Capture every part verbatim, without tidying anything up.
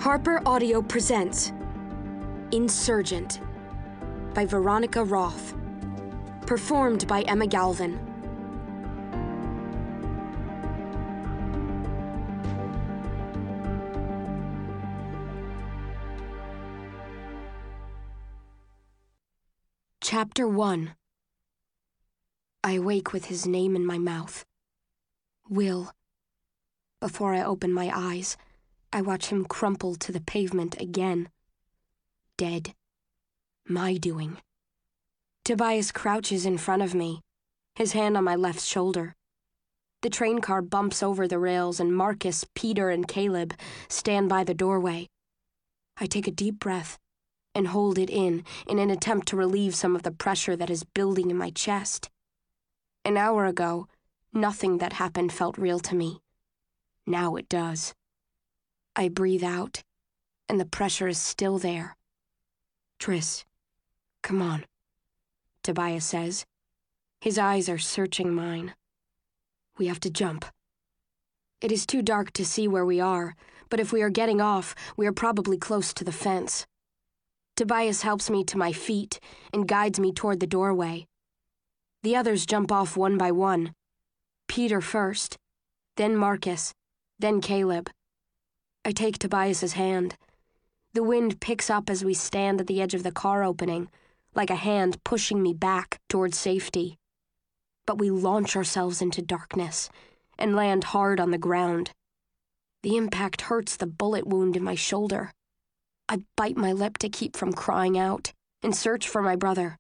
Harper Audio presents Insurgent by Veronica Roth. Performed by Emma Galvin. Chapter one. I awake with his name in my mouth. Will. Before I open my eyes, I watch him crumple to the pavement again. Dead. My doing. Tobias crouches in front of me, his hand on my left shoulder. The train car bumps over the rails and Marcus, Peter, and Caleb stand by the doorway. I take a deep breath and hold it in in an attempt to relieve some of the pressure that is building in my chest. An hour ago, nothing that happened felt real to me. Now it does. I breathe out, and the pressure is still there. Tris, come on, Tobias says. His eyes are searching mine. We have to jump. It is too dark to see where we are, but if we are getting off, we are probably close to the fence. Tobias helps me to my feet and guides me toward the doorway. The others jump off one by one. Peter first, then Marcus, then Caleb. I take Tobias's hand. The wind picks up as we stand at the edge of the car opening, like a hand pushing me back towards safety. But we launch ourselves into darkness and land hard on the ground. The impact hurts the bullet wound in my shoulder. I bite my lip to keep from crying out and search for my brother.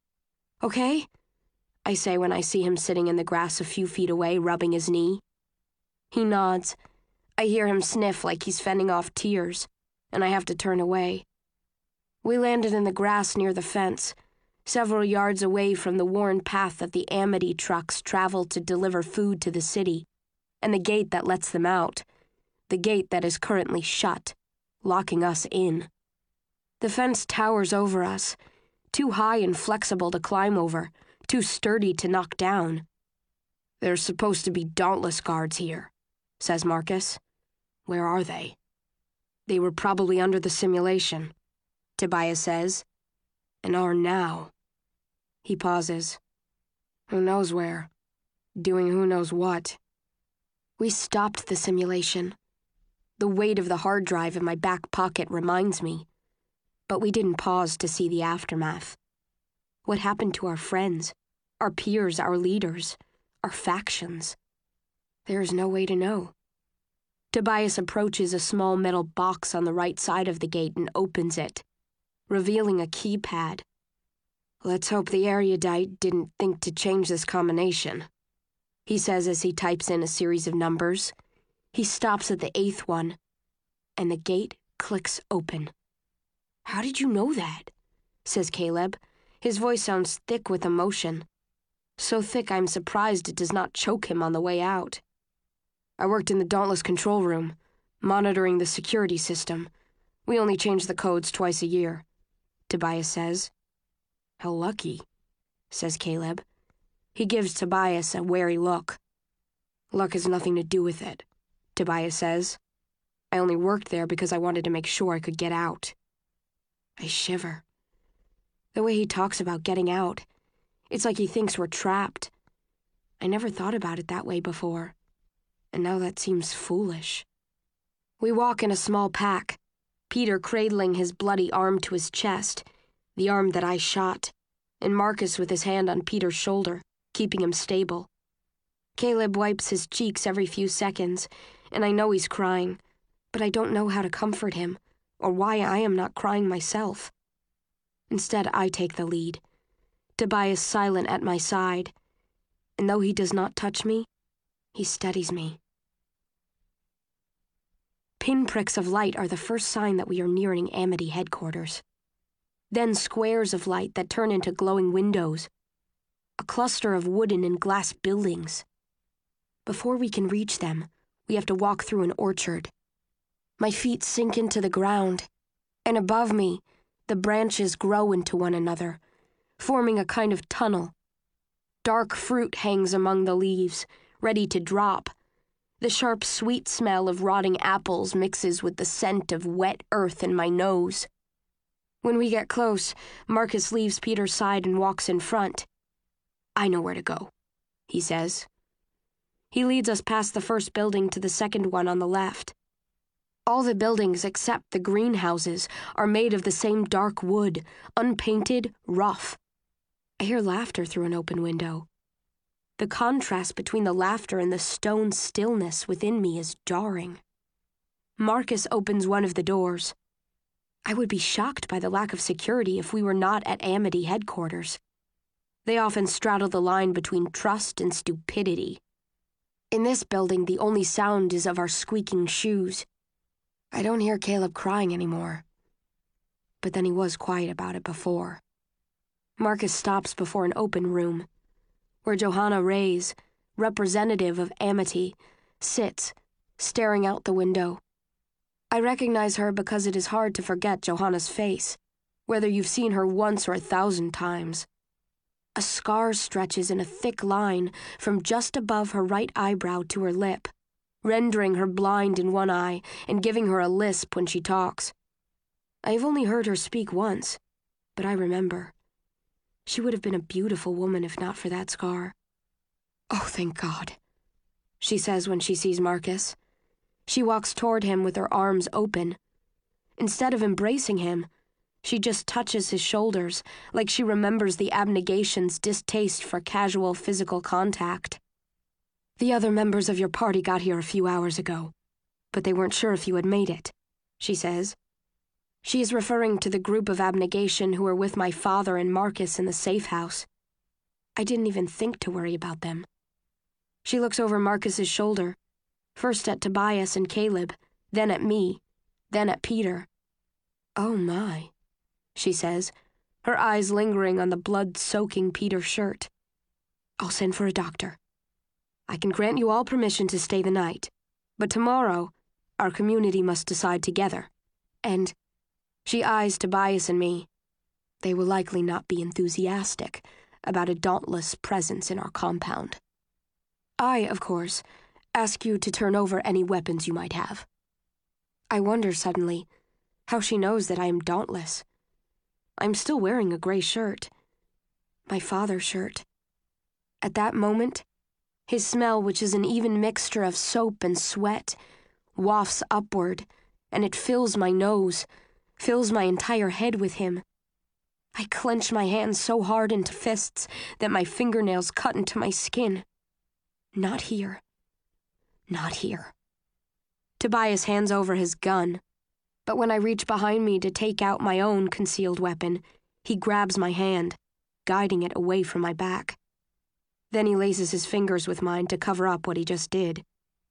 Okay? I say when I see him sitting in the grass a few feet away, rubbing his knee. He nods. I hear him sniff like he's fending off tears, and I have to turn away. We landed in the grass near the fence, several yards away from the worn path that the Amity trucks travel to deliver food to the city, and the gate that lets them out, the gate that is currently shut, locking us in. The fence towers over us, too high and flexible to climb over, too sturdy to knock down. There's supposed to be Dauntless guards here, says Marcus. Where are they? They were probably under the simulation, Tobias says, and are now. He pauses. Who knows where? Doing who knows what. We stopped the simulation. The weight of the hard drive in my back pocket reminds me. But we didn't pause to see the aftermath. What happened to our friends, our peers, our leaders, our factions? There is no way to know. Tobias approaches a small metal box on the right side of the gate and opens it, revealing a keypad. Let's hope the erudite didn't think to change this combination, he says as he types in a series of numbers. He stops at the eighth one, and the gate clicks open. How did you know that? Says Caleb. His voice sounds thick with emotion. So thick I'm surprised it does not choke him on the way out. I worked in the Dauntless control room, monitoring the security system. We only change the codes twice a year, Tobias says. How lucky, says Caleb. He gives Tobias a wary look. Luck has nothing to do with it, Tobias says. I only worked there because I wanted to make sure I could get out. I shiver. The way he talks about getting out, it's like he thinks we're trapped. I never thought about it that way before. And now that seems foolish. We walk in a small pack, Peter cradling his bloody arm to his chest, the arm that I shot, and Marcus with his hand on Peter's shoulder, keeping him stable. Caleb wipes his cheeks every few seconds, and I know he's crying, but I don't know how to comfort him, or why I am not crying myself. Instead, I take the lead, Tobias silent at my side, and though he does not touch me, he steadies me. Pinpricks of light are the first sign that we are nearing Amity headquarters. Then squares of light that turn into glowing windows. A cluster of wooden and glass buildings. Before we can reach them, we have to walk through an orchard. My feet sink into the ground, and above me, the branches grow into one another, forming a kind of tunnel. Dark fruit hangs among the leaves, ready to drop, The sharp, sweet smell of rotting apples mixes with the scent of wet earth in my nose. When we get close, Marcus leaves Peter's side and walks in front. "I know where to go," he says. He leads us past the first building to the second one on the left. All the buildings except the greenhouses are made of the same dark wood, unpainted, rough. I hear laughter through an open window. The contrast between the laughter and the stone stillness within me is jarring. Marcus opens one of the doors. I would be shocked by the lack of security if we were not at Amity headquarters. They often straddle the line between trust and stupidity. In this building, the only sound is of our squeaking shoes. I don't hear Caleb crying anymore. But then he was quiet about it before. Marcus stops before an open room, where Johanna Reyes, representative of Amity, sits, staring out the window. I recognize her because it is hard to forget Johanna's face, whether you've seen her once or a thousand times. A scar stretches in a thick line from just above her right eyebrow to her lip, rendering her blind in one eye and giving her a lisp when she talks. I have only heard her speak once, but I remember. She would have been a beautiful woman if not for that scar. "Oh, thank God," she says when she sees Marcus. She walks toward him with her arms open. Instead of embracing him, she just touches his shoulders, like she remembers the abnegation's distaste for casual physical contact. "The other members of your party got here a few hours ago, but they weren't sure if you had made it," she says. She is referring to the group of abnegation who were with my father and Marcus in the safe house. I didn't even think to worry about them. She looks over Marcus's shoulder, first at Tobias and Caleb, then at me, then at Peter. "Oh my," she says, her eyes lingering on the blood-soaking Peter shirt. "I'll send for a doctor. I can grant you all permission to stay the night, but tomorrow our community must decide together. And," she eyes Tobias and me, "they will likely not be enthusiastic about a dauntless presence in our compound. I, of course, ask you to turn over any weapons you might have." I wonder suddenly how she knows that I am dauntless. I'm still wearing a gray shirt. My father's shirt. At that moment, his smell, which is an even mixture of soap and sweat, wafts upward, and it fills my nose, fills my entire head with him. I clench my hands so hard into fists that my fingernails cut into my skin. Not here. Not here. Tobias hands over his gun, but when I reach behind me to take out my own concealed weapon, he grabs my hand, guiding it away from my back. Then he laces his fingers with mine to cover up what he just did.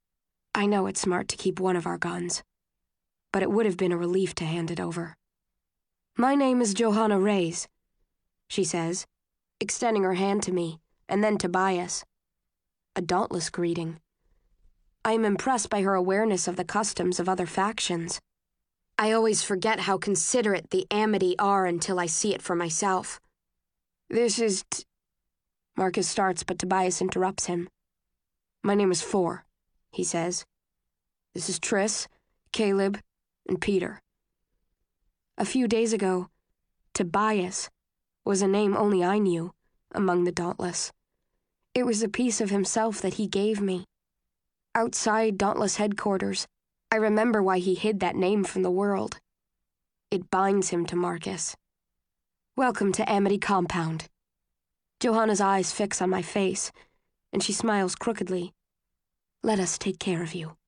I know it's smart to keep one of our guns, but it would have been a relief to hand it over. "My name is Johanna Reyes," she says, extending her hand to me, and then Tobias. A dauntless greeting. I am impressed by her awareness of the customs of other factions. I always forget how considerate the Amity are until I see it for myself. "This is t-" Marcus starts, but Tobias interrupts him. "My name is Four," he says. "This is Triss, Caleb, and Peter." A few days ago, Tobias was a name only I knew among the Dauntless. It was a piece of himself that he gave me. Outside Dauntless headquarters, I remember why he hid that name from the world. It binds him to Marcus. "Welcome to Amity Compound." Johanna's eyes fix on my face, and she smiles crookedly. "Let us take care of you."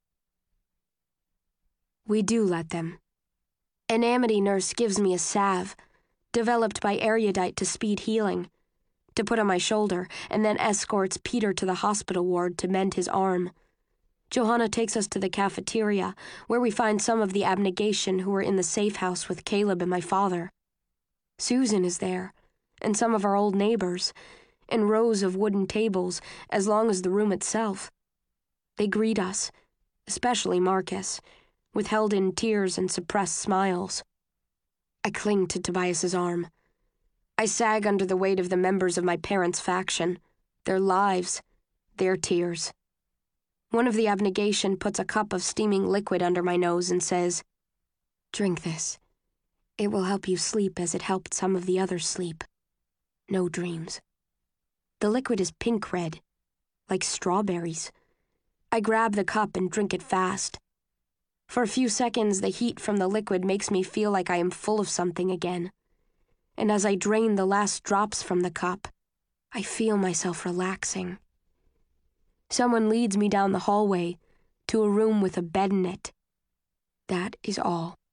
We do let them. An Amity nurse gives me a salve, developed by erudite to speed healing, to put on my shoulder, and then escorts Peter to the hospital ward to mend his arm. Johanna takes us to the cafeteria, where we find some of the abnegation who were in the safe house with Caleb and my father. Susan is there, and some of our old neighbors, and rows of wooden tables as long as the room itself. They greet us, especially Marcus, with held-in tears and suppressed smiles. I cling to Tobias's arm. I sag under the weight of the members of my parents' faction, their lives, their tears. One of the abnegation puts a cup of steaming liquid under my nose and says, "Drink this. It will help you sleep as it helped some of the others sleep. No dreams." The liquid is pink red, like strawberries. I grab the cup and drink it fast. For a few seconds, the heat from the liquid makes me feel like I am full of something again. And as I drain the last drops from the cup, I feel myself relaxing. Someone leads me down the hallway to a room with a bed in it. That is all.